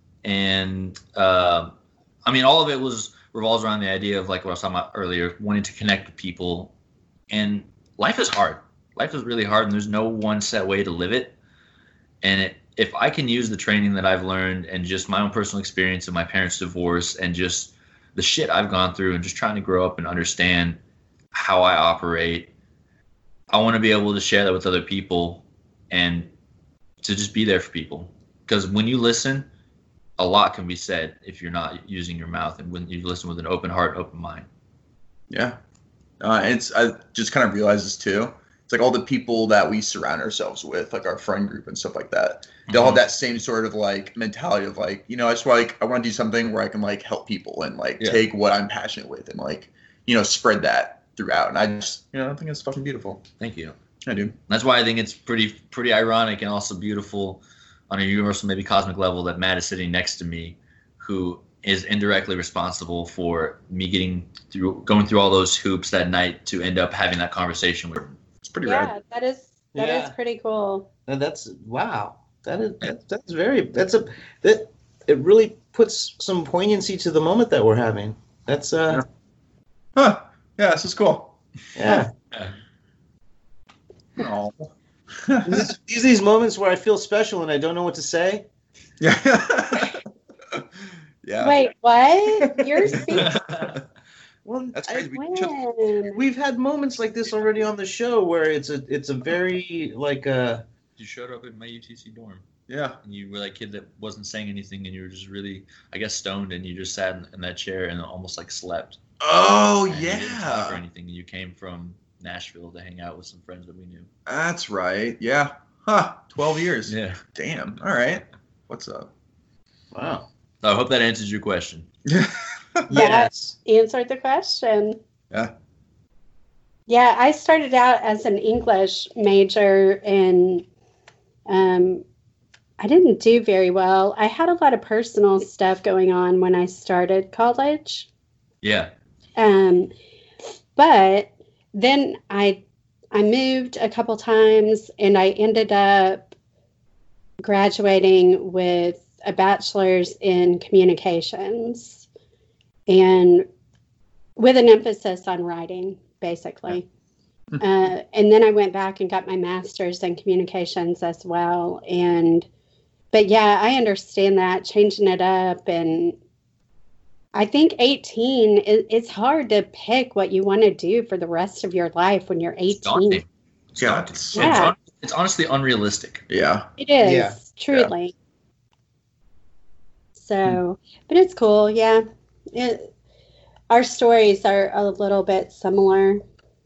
And uh, I mean, all of it was revolves around the idea of like what I was talking about earlier, wanting to connect with people. And life is hard. Life is really hard, and there's no one set way to live it. And it, if I can use the training that I've learned and just my own personal experience of my parents' divorce and just the shit I've gone through and just trying to grow up and understand how I operate, I want to be able to share that with other people and to just be there for people. Because when you listen, a lot can be said if you're not using your mouth and when you listen with an open heart, open mind.
Yeah. Uh, and it's I just kind of realized this too. It's like all the people that we surround ourselves with, like our friend group and stuff like that. They all have that same sort of like mentality of like, you know, I just like I want to do something where I can like help people and like
Yeah.
take what I'm passionate with and like, you know, spread that throughout. And I just, you know, I think it's fucking beautiful.
Thank you.
I do.
That's why I think it's pretty pretty ironic and also beautiful on a universal, maybe cosmic level that Matt is sitting next to me, who is indirectly responsible for me getting through, going through all those hoops that night to end up having that conversation with him.
It's pretty
Yeah,
rad.
that is that is
Yeah.
pretty cool.
And that's wow. That is that, that's very that's a that it really puts some poignancy to the moment that we're having. That's uh
Huh. Yeah, this is cool.
yeah.
Oh.
These, these these moments where I feel special and I don't know what to say.
Yeah. yeah.
Wait, what? You're speaking
Well,
That's
I-
crazy. We just,
when?
we've had moments like this already on the show where it's a it's a very like uh
You showed up in my U T C dorm,
yeah.
and you were that kid that wasn't saying anything, and you were just really, I guess, stoned, and you just sat in, in that chair and almost like slept.
Oh
And you didn't talk or
yeah.
anything. You came from Nashville to hang out with some friends that we knew.
That's right. Yeah. Huh. Twelve years.
Yeah.
Damn. All right. What's up?
wow.
I hope that answers your question.
Yes.
Answered the question.
Yeah.
Yeah, I started out as an English major and um, I didn't do very well. I had a lot of personal stuff going on when I started college.
Yeah.
Um, but then I I moved a couple times and I ended up graduating with a bachelor's in communications and with an emphasis on writing, basically. Uh, and then I went back and got my master's in communications as well. And, but yeah, I understand that, changing it up. And I think eighteen, it, it's hard to pick what you want to do for the rest of your life when you're
It's
eighteen.
daunting. It's
Yeah,
daunting.
it's-
It's,
Yeah.
hon- it's honestly unrealistic.
Yeah.
It is,
Yeah.
truly. So, but it's cool, yeah. It, our stories are a little bit similar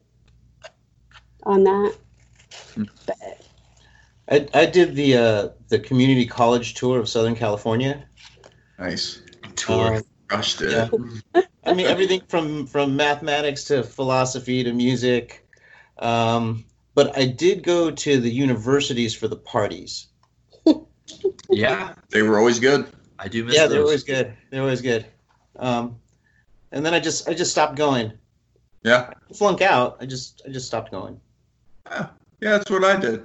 on that. But
I, I did the uh, the community college tour of Southern California.
Nice.
Tour.
Um,
Crushed it.
yeah. I mean, everything from, from mathematics to philosophy to music. Um, but I did go to the universities for the parties.
Yeah,
They were always good.
I do miss
Yeah,
those.
they're always good. They're always good. Um, and then I just I just stopped going.
Yeah.
I flunk out. I just I just stopped going.
Yeah, that's what I did.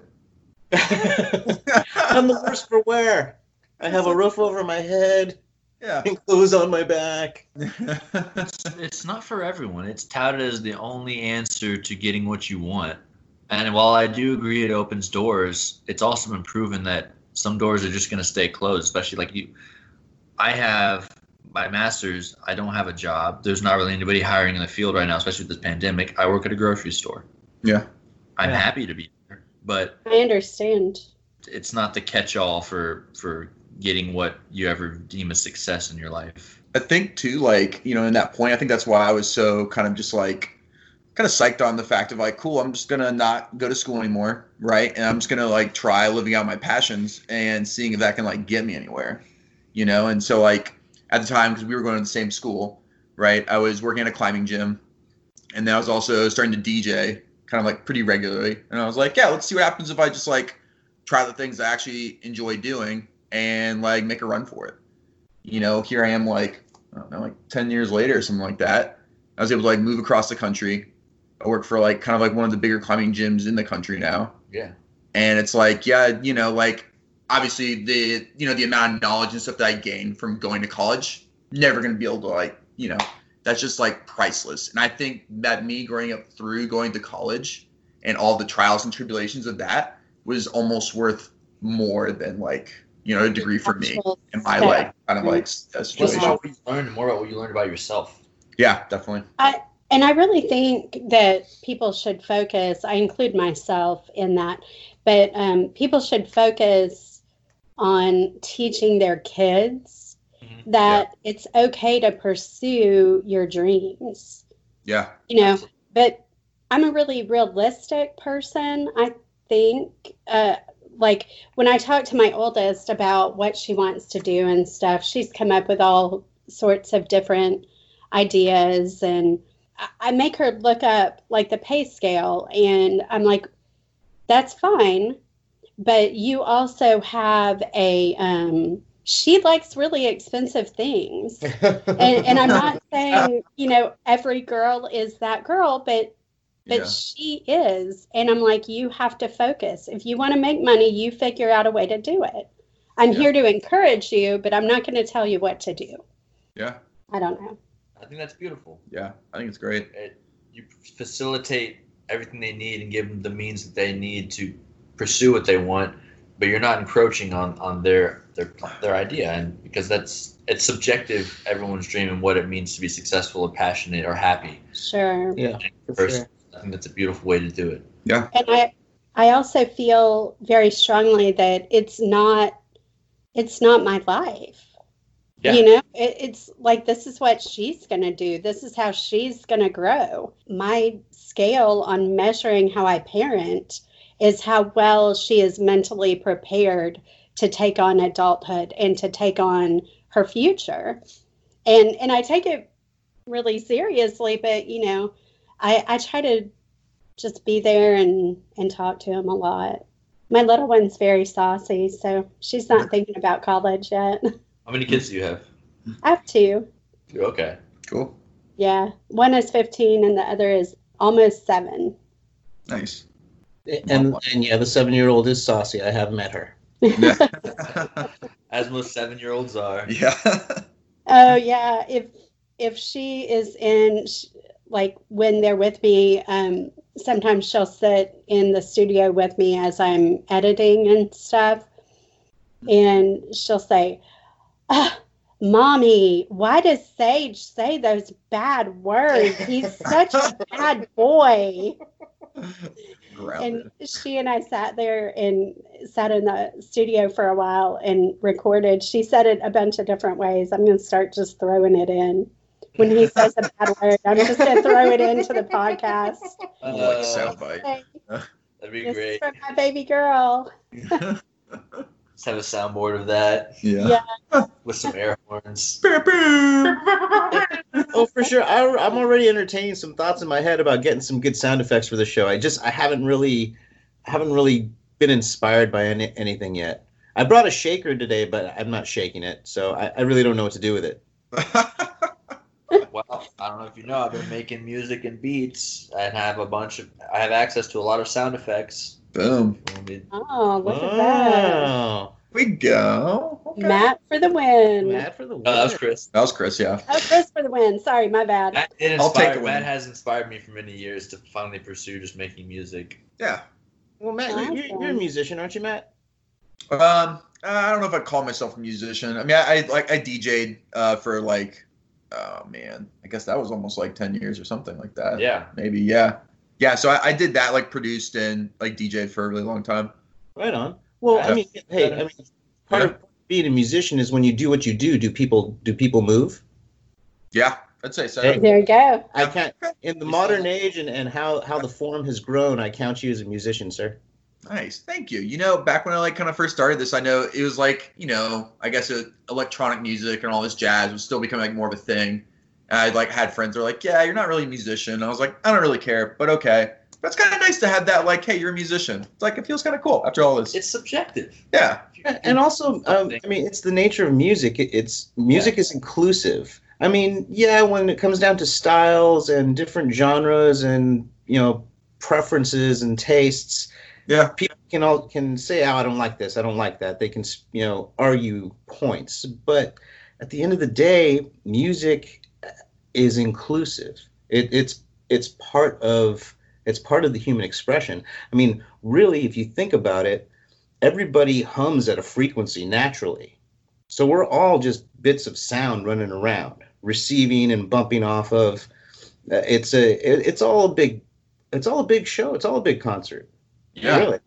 I'm the worst for wear. I have a roof over my head
Yeah.
and clothes on my back.
It's, it's not for everyone. It's touted as the only answer to getting what you want. And while I do agree it opens doors, it's also been proven that some doors are just going to stay closed, especially like you. I have my master's. I don't have a job. There's not really anybody hiring in the field right now, especially with this pandemic. I work at a grocery store.
Yeah.
I'm
Yeah.
happy to be there, but
I understand.
it's not the catch-all for for getting what you ever deem a success in your life.
I think too, like, you know, in that point, I think that's why I was so kind of just like kind of psyched on the fact of like, cool, I'm just gonna not go to school anymore, right? And I'm just gonna like try living out my passions and seeing if that can like get me anywhere, you know? And so like at the time, because we were going to the same school, right? I was working at a climbing gym, and then I was also starting to D J kind of like pretty regularly. And I was like, yeah, let's see what happens if I just like try the things I actually enjoy doing and like make a run for it. You know, here I am like, I don't know, like ten years later or something like that. I was able to like move across the country. I work for like kind of like one of the bigger climbing gyms in the country now.
Yeah.
And it's like, yeah, you know, like obviously the, you know, the amount of knowledge and stuff that I gained from going to college, never going to be able to like, you know, that's just like priceless. And I think that me growing up through going to college and all the trials and tribulations of that was almost worth more than like, you know, a degree for me
Actual
and my
stuff.
like kind of like s- uh,
Less
situation.
about what you learned and more about what you learned about yourself.
Yeah, definitely.
And I really think that people should focus, I include myself in that, but um, people should focus on teaching their kids
Mhm.
that it's okay to pursue your dreams,
Yeah.
you know, but I'm a really realistic person, I think. Uh, like when I talk to my oldest about what she wants to do and stuff, she's come up with all sorts of different ideas, and I- I make her look up like the pay scale, and I'm like, that's fine, but you also have a um she likes really expensive things. And, and I'm not saying, you know, every girl is that girl, but but
Yeah.
she is. And I'm like, you have to focus. If you want to make money, you figure out a way to do it. I'm
Yeah.
here to encourage you, but I'm not going to tell you what to do.
Yeah.
I don't know.
I think that's beautiful.
Yeah. I think it's great.
It, you facilitate everything they need and give them the means that they need to pursue what they want, but you're not encroaching on, on their their their idea. And because that's it's subjective, everyone's dream and what it means to be successful or passionate or happy.
Sure.
Yeah, for
First,
sure.
I think that's a beautiful way to do it.
Yeah.
And I I also feel very strongly that it's not it's not my life.
Yeah.
You know, it, it's like, this is what she's going to do. This is how she's going to grow. My scale on measuring how I parent is how well she is mentally prepared to take on adulthood and to take on her future. And and I take it really seriously, but you know, I I try to just be there and and talk to him a lot. My little one's very saucy, so she's not thinking about college yet.
How many kids do you have?
I have two.
Two, okay.
Cool.
Yeah, one is fifteen and the other is almost seven.
Nice.
And and yeah, the seven year old is saucy. I have met her.
Yeah.
As most seven-year-olds are.
Yeah.
Oh yeah, if if she is in sh- like when they're with me, um, sometimes she'll sit in the studio with me as I'm editing and stuff, and she'll say, ah, "Mommy, why does Sage say those bad words? He's such a bad boy." And she and I sat there and sat in the studio for a while and recorded. She said it a bunch of different ways. I'm going to start just throwing it in. When he says a bad word, I'm just going to throw it into the podcast.
Uh,
Like a soundbite.
Hey,
That'd be
this
great.
is for my baby girl.
Let's have a soundboard of that
Yeah.
with some air horns.
Oh, for sure. I, I'm already entertaining some thoughts in my head about getting some good sound effects for the show. I just I haven't really haven't really been inspired by any, anything yet. I brought a shaker today, but I'm not shaking it, so I, I really don't know what to do with it.
Well, I don't know if you know, I've been making music and beats and have a bunch of, I have access to a lot of sound effects.
Boom.
Oh, look at that.
Oh,
We go. Okay.
Matt for the win.
mad for the
Oh, that was
win.
Chris.
That was Chris, yeah.
Oh, Chris for the win. Sorry, my bad.
Matt, it
I'll take
inspired,
a
Matt
win.
has inspired me for many years to finally pursue just making music.
Yeah.
Well, Matt, you- you're, you're a
Awesome.
musician, aren't you, Matt?
Um, I don't know if I'd call myself a musician. I mean, I, I like I D J'd uh, for like, oh man, I guess that was almost like ten years or something like that.
Yeah.
Maybe, yeah, yeah. So I, I did that, like produced and like D J'd for a really long time.
Right on. Well, I
Yeah.
mean, hey, I mean, part of being a musician is when you do what you do. Do people do people move?
Yeah, I'd say so.
Hey.
There you go.
I can't. In the modern age and, and how, how the form has grown, I count you as a musician, sir.
Nice, thank you. You know, back when I like kind of first started this, I know it was like, you know, I guess uh, electronic music and all this jazz was still becoming like more of a thing. And I like had friends that were like, yeah, you're not really a musician. I was like, I don't really care, but okay. But it's kind of nice to have that, like, hey, you're a musician. It's like, it feels kind of cool after all this.
It's subjective.
Yeah.
And also, um, I mean, it's the nature of music. It, it's music is inclusive. I mean, yeah, when it comes down to styles and different genres and you know preferences and tastes,
Yeah.
people can all can say, "Oh, I don't like this. I don't like that." They can you know argue points, but at the end of the day, music is inclusive. It, it's it's part of it's part of the human expression. I mean, really, if you think about it, everybody hums at a frequency naturally. So we're all just bits of sound running around, receiving and bumping off of. Uh, it's a it, it's all a big it's all a big show. It's all a big concert.
Yeah.
Really.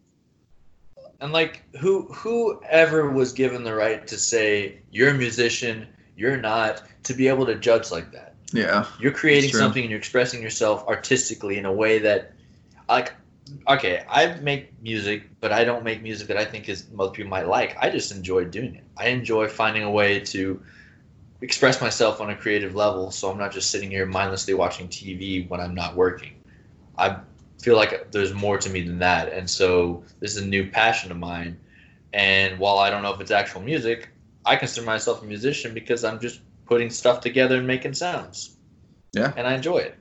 And like, who whoever was given the right to say you're a musician, you're not, to be able to judge like that.
Yeah.
You're creating
true.
something and you're expressing yourself artistically in a way that, like, okay, I make music, but I don't make music that I think is most people might like. I just enjoy doing it. I enjoy finding a way to express myself on a creative level, so I'm not just sitting here mindlessly watching T V when I'm not working. I feel like there's more to me than that, and so this is a new passion of mine. And while I don't know if it's actual music, I consider myself a musician because I'm just putting stuff together and making sounds.
Yeah.
And I enjoy it.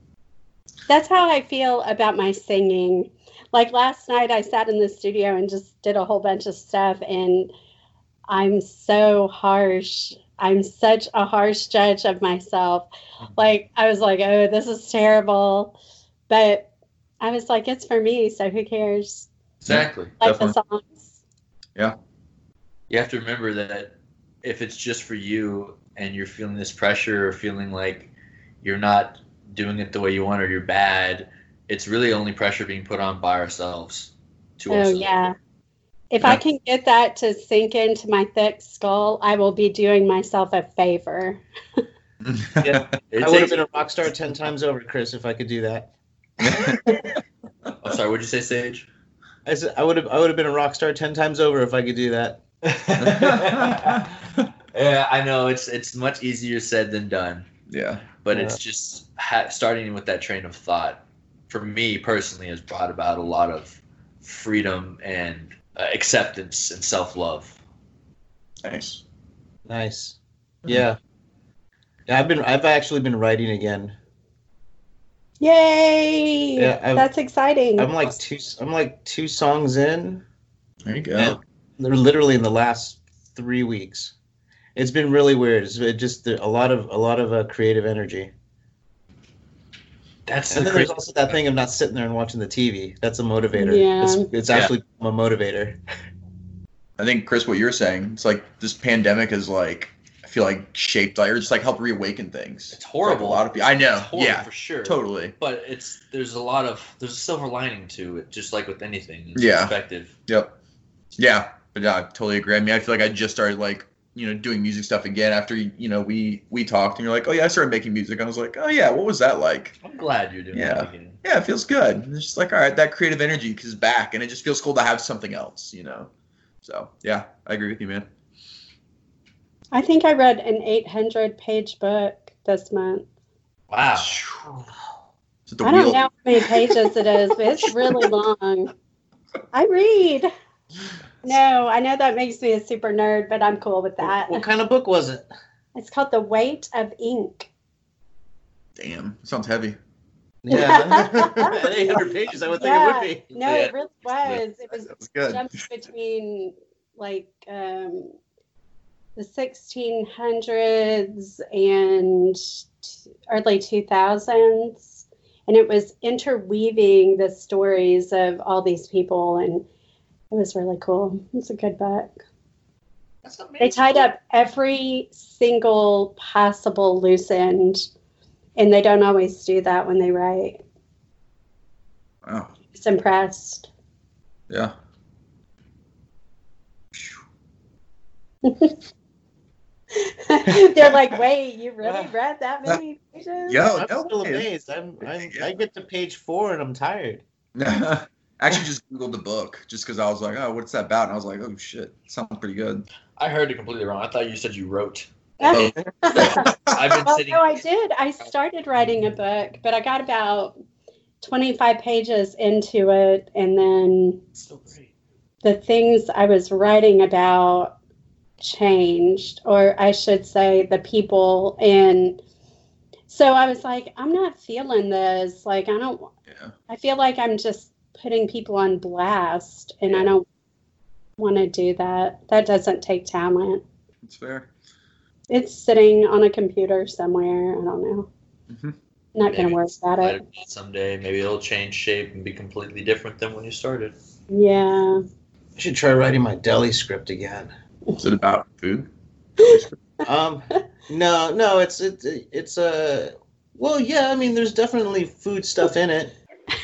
That's how I feel about my singing. Like last night, I sat in the studio and just did a whole bunch of stuff, and I'm so harsh. I'm such a harsh judge of myself. Like, I was like, oh, this is terrible. But I was like, it's for me, so who cares?
Exactly.
Like the
Definitely.
songs.
You have to remember that if it's just for you and you're feeling this pressure or feeling like you're not doing it the way you want or you're bad, it's really only pressure being put on by ourselves to
Oh,
ourselves.
yeah. If
Yeah.
I can get that to sink into my thick skull, I will be doing myself a favor.
Yeah. It
I would have
takes-
been a rock star ten times over, Chris, if I could do that.
I'm sorry, what'd you say, Sage?
I said I would have I would have been a rock star ten times over if I could do that.
Yeah, I know it's it's much easier said than done,
Yeah.
but
Yeah.
it's just ha- starting with that train of thought. For me personally, has brought about a lot of freedom and uh, acceptance and self love.
Nice.
Nice. Yeah. Yeah, I've been I've actually been writing again.
Yay!
Yeah, I've-
That's exciting.
I'm like two I'm like two songs in.
There you go.
And they're literally in the last three weeks. It's been really weird. It's it just a lot of a lot of uh, creative energy.
That's
And
the
then there's
crazy.
also that thing of not sitting there and watching the T V. That's a motivator.
Yeah.
It's, it's
Yeah.
actually a motivator.
I think Chris, what you're saying, it's like this pandemic is like I feel like shaped like or just like helped reawaken things.
It's horrible.
Like a lot of people. I know.
It's horrible
Yeah.
for sure.
Totally.
But it's there's a lot of there's a silver lining to it, just like with anything. It's
Yeah.
perspective.
Yep. Yeah. But yeah, I totally agree. I mean, I feel like I just started like you know doing music stuff again after you know we we talked and you're like, oh yeah, I started making music. I was like, oh yeah, what was that like?
I'm glad you're doing
Yeah.
that again.
Yeah, it feels good. And it's just like, all right, that creative energy is back, and it just feels cool to have something else, you know. So yeah, I agree with you, man.
I think I read an eight hundred page book this month.
Wow.
Is it the
I don't
wheel?
know how many pages it is, but it's really long. I read. No, I know that makes me a super nerd, but I'm cool with that.
What kind of book was it?
It's called The Weight of Ink.
Damn, sounds heavy.
Yeah, at eight hundred pages, I would think
Yeah.
it would be.
No,
Yeah.
it really was. It was
That's good.
jumped between like um, the sixteen hundreds and t- early two thousands. And it was interweaving the stories of all these people. And it was really cool. It's a good book.
That's amazing.
They tied up every single possible loose end. And they don't always do that when they write.
Wow.
Just impressed.
Yeah.
They're like, wait, you really read that many pages?
Yo,
I'm
no
still
way.
amazed. I'm, I'm
Yeah.
I get to page four and I'm tired.
I actually just Googled the book just because I was like, oh, what's that about? And I was like, oh shit, sounds pretty good.
I heard it completely wrong. I thought you said you wrote.
Oh.
I've been
Well,
sitting.
no, I did. I started writing a book, but I got about twenty-five pages into it, and then
So great.
the things I was writing about changed, or I should say the people. And so I was like, I'm not feeling this. Like, I don't,
Yeah.
I feel like I'm just putting people on blast, and I don't want to do that. That doesn't take talent.
It's fair.
It's sitting on a computer somewhere. I don't know.
Mhm.
Not going to
Maybe
worry about
Might
it.
have been someday, maybe it'll change shape and be completely different than when you started.
Yeah.
I should try writing my deli script again.
Is it about food?
Um, no, no, it's it, it's a uh, well, yeah. I mean, there's definitely food stuff in it.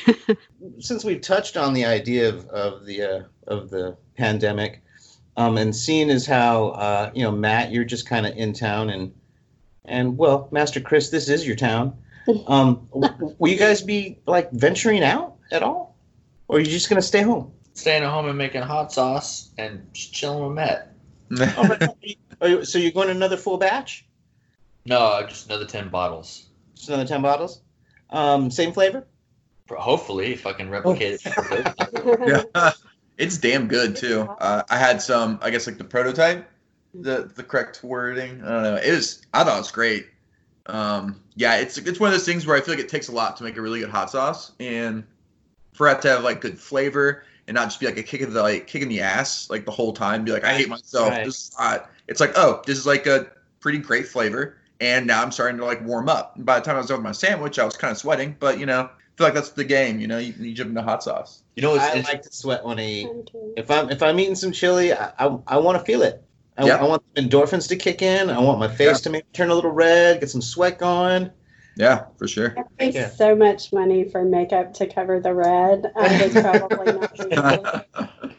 Since we've touched on the idea of of the uh, of the pandemic, um, and seeing as how uh, you know, Matt, you're just kind of in town, and and well, Master Chris, this is your town. Um, w- will you guys be like venturing out at all, or are you just gonna stay home?
Staying at home and making hot sauce and just chilling with Matt.
Oh, but- are you- so you're going another full batch?
No, just another ten bottles.
Just another ten bottles? Um, same flavor?
Hopefully, if I can replicate it.
Yeah, it's damn good too. Uh, I had some, I guess, like the prototype, the the correct wording. I don't know. It was, I thought it was great. Um, yeah, it's it's one of those things where I feel like it takes a lot to make a really good hot sauce, and for it to have like good flavor and not just be like a kick of the like kick in the ass like the whole time. Be like, I hate myself.
Right.
This is hot. It's like, oh, this is like a pretty great flavor, and now I'm starting to like warm up. And by the time I was done with my sandwich, I was kind of sweating, but you know. I feel like that's the game, you know. You, you jump into hot sauce.
You know, it's,
I
it's
like to sweat when I eat. If I'm if I'm eating some chili, I I, I want to feel it. I,
Yeah.
I want the endorphins to kick in. I want my face
Yeah.
to maybe turn a little red, get some sweat going.
Yeah, for sure.
I pay
Yeah.
so much money for makeup to cover the red. I would probably not do it.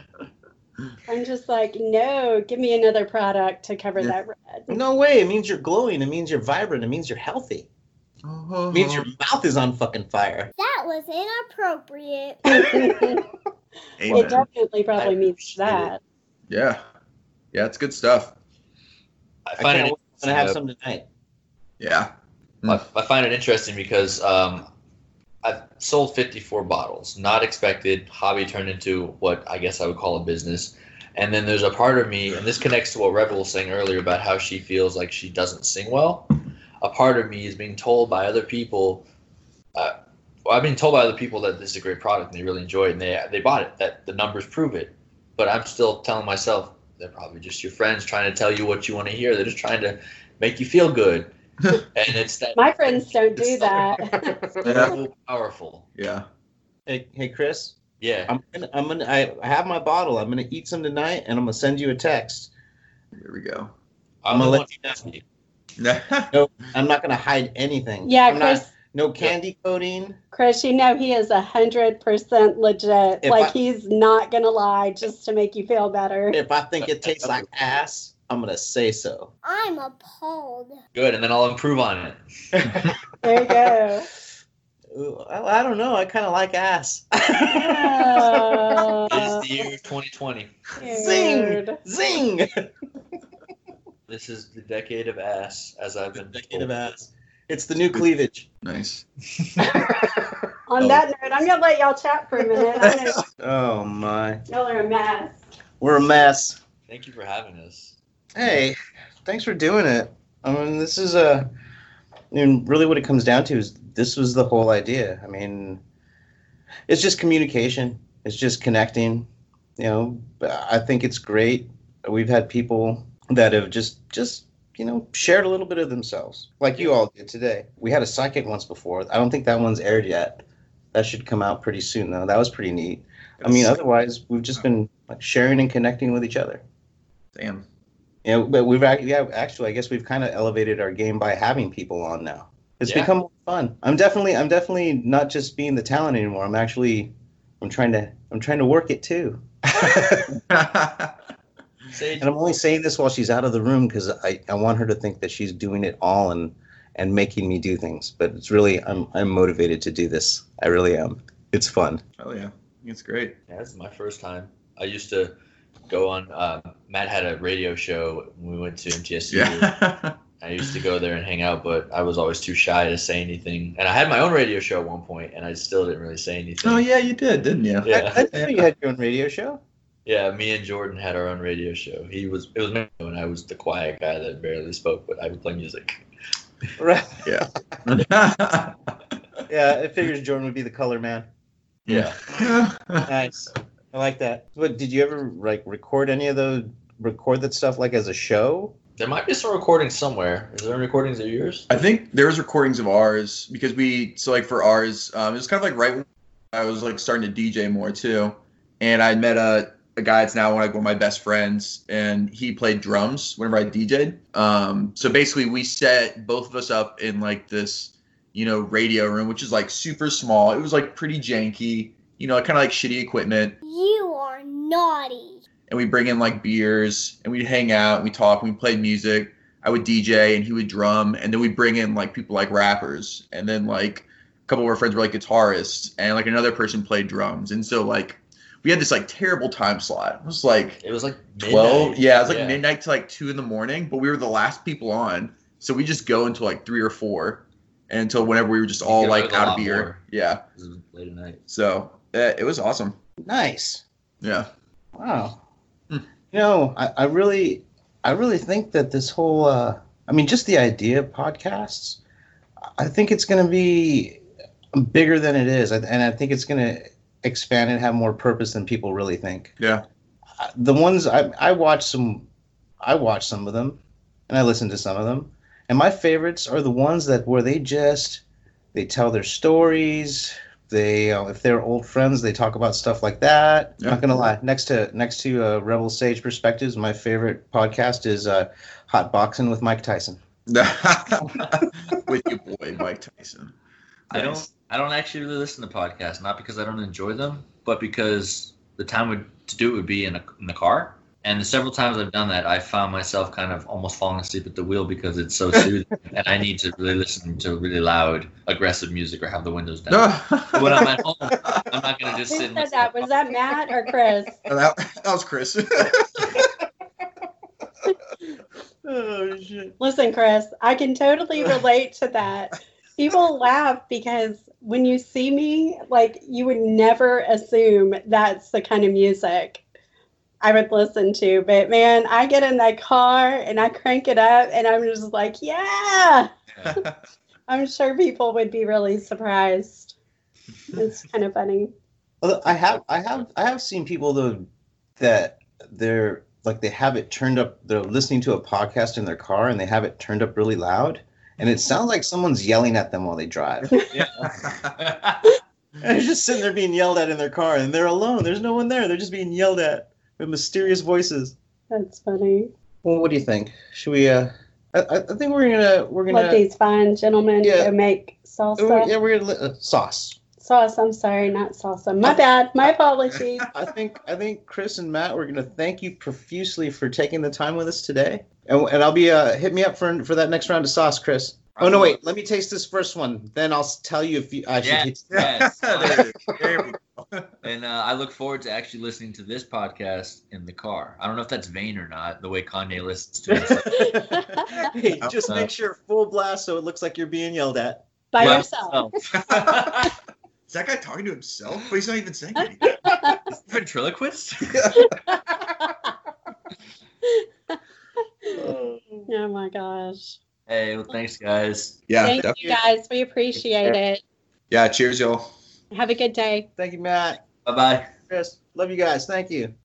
I'm just like, no, give me another product to cover
Yeah.
that red.
No way. It means you're glowing. It means you're vibrant. It means you're healthy. It means your mouth is on fucking fire.
That was inappropriate.
It
Amen.
definitely probably
I
means
appreciate
that.
Yeah, yeah, it's good stuff.
I
I
find
can't
it
wait. I'm gonna have
uh,
some tonight.
Yeah.
I, I find it interesting because um, I've sold fifty-four bottles. Not expected. Hobby turned into what I guess I would call a business. And then there's a part of me, and this connects to what Rebel was saying earlier about how she feels like she doesn't sing well. A part of me is being told by other people, uh, well, I've been told by other people that this is a great product and they really enjoy it and they they bought it, that the numbers prove it. But I'm still telling myself, they're probably just your friends trying to tell you what you want to hear. They're just trying to make you feel good. And it's that.
My friends don't do
it's
that.
so powerful.
Yeah.
Hey, hey, Chris.
Yeah.
I'm gonna, I'm gonna, I have my bottle. I'm gonna eat some tonight, and I'm gonna send you a text.
Here we go.
I'm gonna
the
let
one-
you know. No, I'm not gonna hide anything.
Yeah,
I'm not-
Chris.
no candy coating.
Chris, you know he is a hundred percent legit.
If
like
I-
he's not gonna lie just to make you feel better.
If I think it tastes like ass, I'm gonna say so.
I'm appalled.
Good, and then I'll improve on it.
There you go.
Ooh, I, I don't know. I kind of like ass.
Oh,
It's the year of twenty twenty.
Zing,
dude.
zing.
This is the decade of ass, as I've been
Decade
told.
of ass. It's the new cleavage.
Nice.
On that note, I'm gonna let y'all chat for a minute. I know
Oh my,
y'all are a mess.
we're a mess.
Thank you for having us.
Hey, thanks for doing it. I mean, this is a. I mean, really, what it comes down to is this was the whole idea. I mean, it's just communication. It's just connecting. You know, I think it's great. We've had people that have just just you know shared a little bit of themselves, like you all did today. We had a psychic once before. I don't think that one's aired yet. That should come out pretty soon, though. That was pretty neat. I mean, otherwise, we've just been like sharing and connecting with each other.
Damn.
Yeah, but we've actually, yeah, actually, I guess we've kind of elevated our game by having people on now. It's
Yeah.
become more fun. I'm definitely, I'm definitely not just being the talent anymore. I'm actually, I'm trying to, I'm trying to work it too.
Sage,
And I'm only saying this while she's out of the room because I, I want her to think that she's doing it all and, and making me do things. But it's really, I'm, I'm motivated to do this. I really am. It's fun.
Oh yeah. It's great.
yeah, this is my first time. I used to go on. Uh, Matt had a radio show when we went to M T S U.
Yeah.
I used to go there and hang out, but I was always too shy to say anything. And I had my own radio show at one point, and I still didn't really say anything.
Oh yeah, you did, didn't you?
Yeah.
I, I didn't know you had your own radio show.
Yeah, me and Jordan had our own radio show. He was it was me, and I was the quiet guy that barely spoke, but I would play music.
Right.
Yeah.
Yeah, it figures Jordan would be the color man.
Yeah.
Nice. I like that. But did you ever like record any of those? Record that stuff like as a show?
There might be some recordings somewhere. Is there any recordings of yours?
I think there was recordings of ours because we so like for ours, um, it was kind of like right when I was like starting to D J more too, and I met a a guy that's now like one of my best friends, and he played drums whenever I D J'd. Um, so basically, we set both of us up in like this, you know, radio room, which is like super small. It was like pretty janky, you know, kind of like shitty equipment.
You are naughty.
And we bring in like beers and we'd hang out and we talk and we played music. I would D J and he would drum, and then we'd bring in like people like rappers, and then like a couple of our friends were like guitarists, and like another person played drums. And so like we had this like terrible time slot. It was like
It was like
twelve.
midnight.
Yeah, it was like midnight to like two in the morning, but we were the last people on. So we just go until like three or four, and until whenever we were just
You
all
get away
like
with a
out
lot
of beer.
more.
Yeah.
It was late at night.
So uh, it was awesome.
Nice.
Yeah.
Wow.
Hmm.
You know, I, I really, I really think that this whole, uh, I mean, just the idea of podcasts, I think it's going to be bigger than it is, and I think it's going to expand and have more purpose than people really think.
Yeah.
Uh, The ones I I watch some, I watch some of them, and I listen to some of them, and my favorites are the ones that where they just they tell their stories. They, uh, if they're old friends, they talk about stuff like that.
Yeah.
Not gonna lie. Next to next to uh, Rebel Sage Perspectives, my favorite podcast is uh, Hot Boxing with Mike Tyson.
With your boy Mike Tyson.
I don't.
Nice.
I don't actually really listen to podcasts, not because I don't enjoy them, but because the time would, to do it would be in, a, in the car. And the several times I've done that, I found myself kind of almost falling asleep at the wheel because it's so soothing, and I need to really listen to really loud, aggressive music or have the windows down. But when I'm at home, I'm not going to just
Who
sit.
said
and listen
that?
to
Was that Matt or Chris?
that, that was Chris.
Oh shit.
Listen, Chris, I can totally relate to that. People laugh because when you see me, like, you would never assume that's the kind of music I would listen to. But man, I get in that car and I crank it up and I'm just like, yeah. I'm sure people would be really surprised. It's kind of funny.
Although I have, I have, I have seen people though that they're like they have it turned up. They're listening to a podcast in their car and they have it turned up really loud, and it sounds like someone's yelling at them while they drive.
Yeah.
And they're just sitting there being yelled at in their car, and they're alone. There's no one there. They're just being yelled at with mysterious voices.
That's funny.
Well, what do you think? Should we? Uh, I, I think we're gonna we're gonna.
Let these fine gentlemen
Yeah.
go make
Oh,
salsa.
yeah, we're gonna uh, sauce.
Sauce, I'm sorry, not salsa. My bad. My apologies.
I think I think Chris and Matt, we're gonna thank you profusely for taking the time with us today, and, and I'll be uh hit me up for for that next round of sauce, Chris. Oh no, wait, let me taste this first one, then I'll tell you if you I should.
Yes,
taste
yes.
there, it is. There we go.
And uh, I look forward to actually listening to this podcast in the car. I don't know if that's vain or not, the way Kanye listens to it.
Hey, just make sure full blast so it looks like you're being yelled at.
By
Well,
yourself.
Is that guy talking to himself? But he's not even saying anything.
Ventriloquist?
Oh my gosh.
Hey, well, thanks, guys.
Yeah,
Thank
definitely.
you guys. We appreciate it.
Yeah, cheers, y'all.
Have a good day.
Thank you, Matt.
Bye bye.
Chris, love you guys. Thank you.